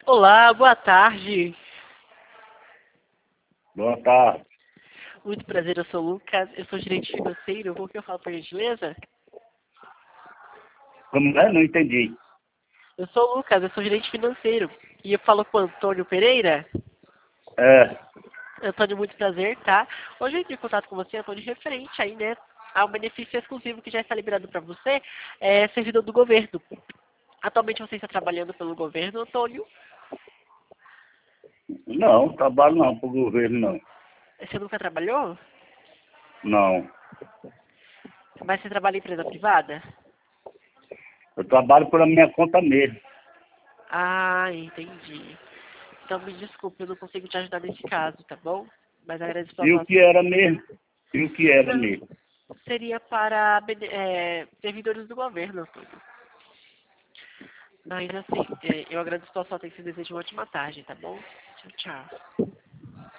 Olá, boa tarde. Boa tarde. Muito prazer, eu sou o Lucas, eu sou gerente financeiro. Com que eu falo, por gentileza? Como é? Não entendi. Eu sou o Lucas, eu sou gerente financeiro. E eu falo com o Antônio Pereira. É, Antônio, muito prazer, tá? Hoje eu entrei em contato com você, Antônio, referente aí, né, ao benefício exclusivo que já está liberado para você, servidor do governo. Atualmente você está trabalhando pelo governo, Antônio? não, trabalho não para o governo, não. Você nunca trabalhou? Não. Mas você trabalha em empresa privada? Eu trabalho por minha conta mesmo. Ah, entendi. Então me desculpe, eu não consigo te ajudar nesse caso, tá bom? Mas agradeço pela E o sua... que era mesmo? E o que era Não, mesmo? seria para servidores do governo, Antônio. Mas assim, eu agradeço pela sua atenção e desejo uma ótima tarde, tá bom? Tchau, tchau.